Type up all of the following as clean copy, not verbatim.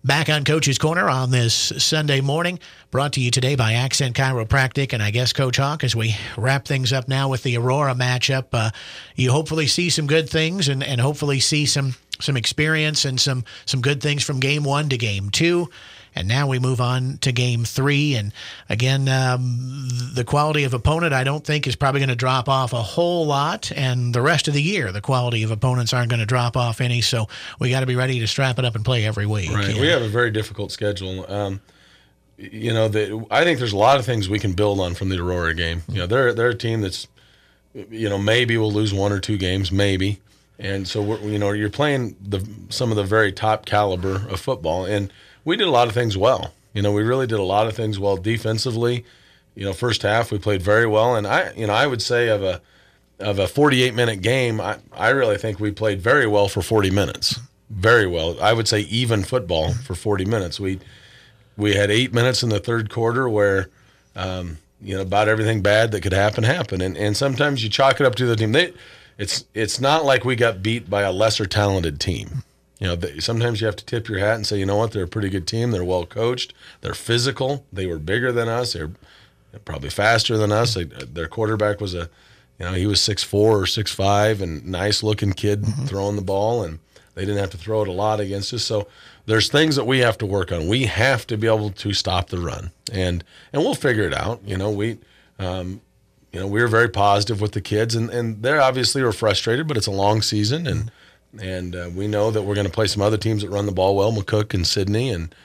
Back on Coach's Corner on this Sunday morning, brought to you today by Accent Chiropractic. And I guess, Coach Hawk, as we wrap things up now with the Aurora matchup, you hopefully see some good things and hopefully see some experience and some good things from Game 1 to Game 2. And now we move on to Game 3. And again, the quality of opponent, I don't think, is probably going to drop off a whole lot. And the rest of the year, the quality of opponents aren't going to drop off any. So we got to be ready to strap it up and play every week. Right. We have a very difficult schedule. I think there's a lot of things we can build on from the Aurora game. They're a team that's, maybe we'll lose 1 or 2 games, maybe. And so, you're playing some of the very top caliber of football. And we did a lot of things well. We really did a lot of things well defensively. First half we played very well, and I would say of a 48-minute game, I really think we played very well for 40 minutes. Very well. I would say even football for 40 minutes. We had 8 minutes in the third quarter where about everything bad that could happen happened, and sometimes you chalk it up to the team. It's not like we got beat by a lesser talented team. Sometimes you have to tip your hat and say, you know what, they're a pretty good team. They're well coached. They're physical. They were bigger than us. They're probably faster than us. Their quarterback was he was 6'4" or 6'5", and nice looking kid throwing the ball, and they didn't have to throw it a lot against us. So there's things that we have to work on. We have to be able to stop the run, and we'll figure it out. We were very positive with the kids, and they obviously were frustrated, but it's a long season, and we know that we're going to play some other teams that run the ball well, McCook and Sydney and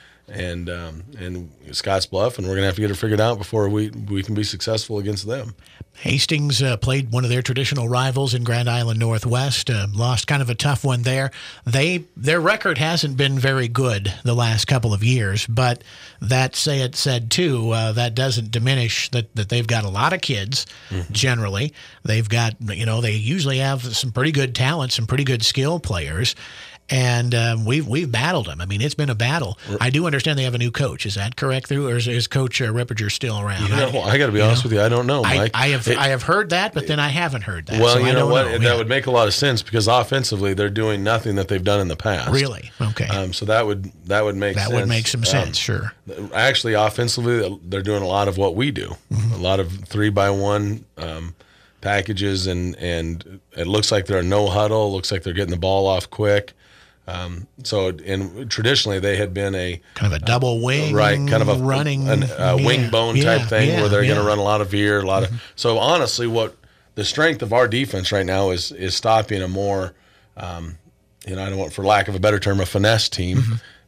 Scotts Bluff, and we're going to have to get it figured out before we can be successful against them. Hastings played one of their traditional rivals in Grand Island Northwest, lost kind of a tough one there. Their record hasn't been very good the last couple of years, but that said too, that doesn't diminish that they've got a lot of kids. Generally, they've got they usually have some pretty good talent, some pretty good skill players. And we've battled them. I mean, it's been a battle. I do understand they have a new coach. Is that correct? Or is Coach Rippinger still around? I got to be honest with you. I don't know, Mike. I have heard that, but then I haven't heard that. Well, so you know what? That would make a lot of sense because offensively they're doing nothing that they've done in the past. Really? Okay. So that would make sense. That would make some sense. Sure. Actually, offensively, they're doing a lot of what we do. A lot of 3x1 packages, and it looks like they're a no huddle. It looks like they're getting the ball off quick. Traditionally they had been a kind of a double wing, right? Kind of a running wing bone type thing where they're going to run a lot of veer, So honestly, what the strength of our defense right now is stopping a more, I don't want, for lack of a better term, a finesse team,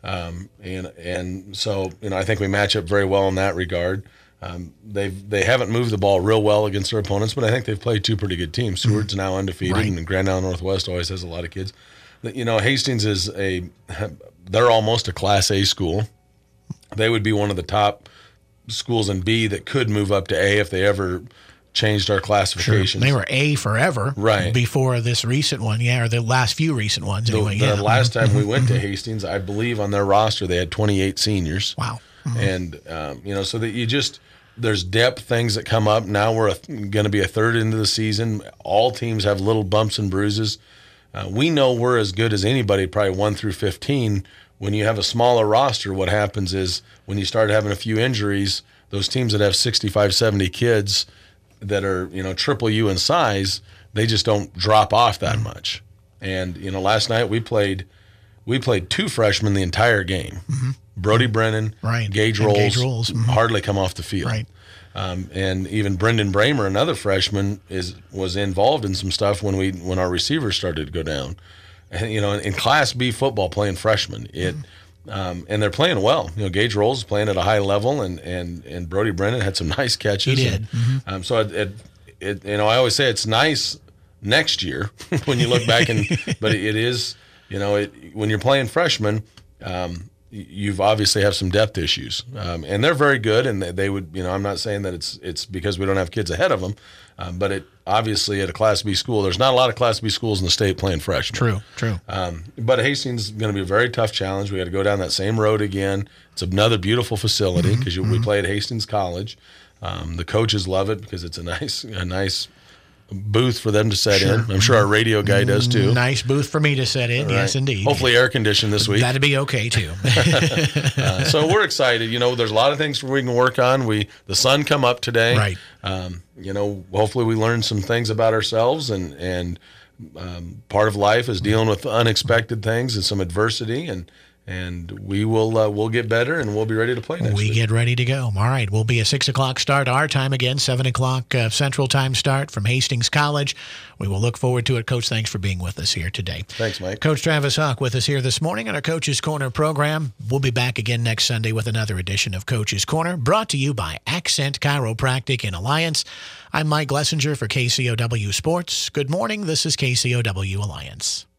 and so I think we match up very well in that regard. They haven't moved the ball real well against their opponents, but I think they've played 2 pretty good teams. Seward's now undefeated, and Grand Island Northwest always has a lot of kids. Hastings they're almost a Class A school. They would be one of the top schools in B that could move up to A if they ever changed our classifications. Sure. They were A forever, right, before this recent one, or the last few recent ones. Anyway, the last time we went to Hastings, I believe on their roster they had 28 seniors. Wow. And so that there's depth, things that come up. Now we're going to be a third into the season. All teams have little bumps and bruises. We know we're as good as anybody, probably 1 through 15. When you have a smaller roster, what happens is when you start having a few injuries, those teams that have 65, 70 kids that are, triple you in size, they just don't drop off that much. And, last night we played 2 freshmen the entire game. Brody Brennan, Gage Rolls, hardly come off the field. Right. And even Brendan Bramer, another freshman, was involved in some stuff when our receivers started to go down. And, in Class B football, playing freshmen, and they're playing well. Gage Rolls is playing at a high level, and Brody Brennan had some nice catches. He did. So I always say it's nice next year when you look back, but it is, when you're playing freshmen. You've obviously have some depth issues, and they're very good. And they would, I'm not saying that it's because we don't have kids ahead of them, but it obviously at a Class B school, there's not a lot of Class B schools in the state playing freshmen. True. But Hastings is going to be a very tough challenge. We got to go down that same road again. It's another beautiful facility because we play at Hastings College. The coaches love it because it's a nice booth for them to set in. I'm sure our radio guy does too. Nice booth for me to set in. Right. Yes, indeed. Hopefully air conditioned this week. That'd be okay too. So we're excited. There's a lot of things we can work on. The sun come up today. Right. Hopefully we learn some things about ourselves, and part of life is dealing with unexpected things and some adversity, and we will we'll get better, and we'll be ready to play next week. We get ready to go. All right. We'll be a 6 o'clock start our time again, 7 o'clock Central Time start from Hastings College. We will look forward to it. Coach, thanks for being with us here today. Thanks, Mike. Coach Travis Hawk with us here this morning on our Coach's Corner program. We'll be back again next Sunday with another edition of Coach's Corner, brought to you by Accent Chiropractic in Alliance. I'm Mike Glessinger for KCOW Sports. Good morning. This is KCOW Alliance.